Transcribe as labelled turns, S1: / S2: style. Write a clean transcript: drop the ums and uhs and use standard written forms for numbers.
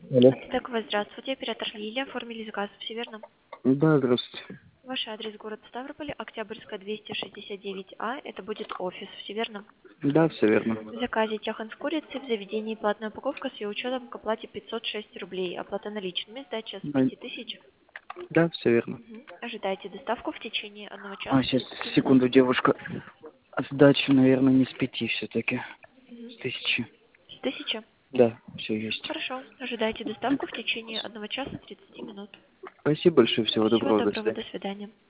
S1: Алло.
S2: Так, здравствуйте, оператор Лилия, оформили заказ, все верно?
S1: Да, здравствуйте.
S2: Ваш адрес город Ставрополь, Октябрьская, 269А, это будет офис, все верно?
S1: Да, все верно.
S2: В заказе тяхан с курицей в заведении платная упаковка с ее учетом к оплате 506 рублей, оплата наличными, сдача с
S1: Да,
S2: 5000.
S1: да, все верно.
S2: Ожидайте доставку в течение 1 часа
S1: Сейчас,
S2: 30 минут.
S1: секунду, девушка. Сдачу, наверное, не с 5 все-таки.
S2: Мгм.
S1: С 1000.
S2: С 1000?
S1: Да, все есть.
S2: Хорошо, ожидайте доставку в течение 1 часа 30 минут.
S1: Спасибо большое, всего
S2: Всего
S1: доброго, до
S2: доброго,
S1: свидания.
S2: до свидания.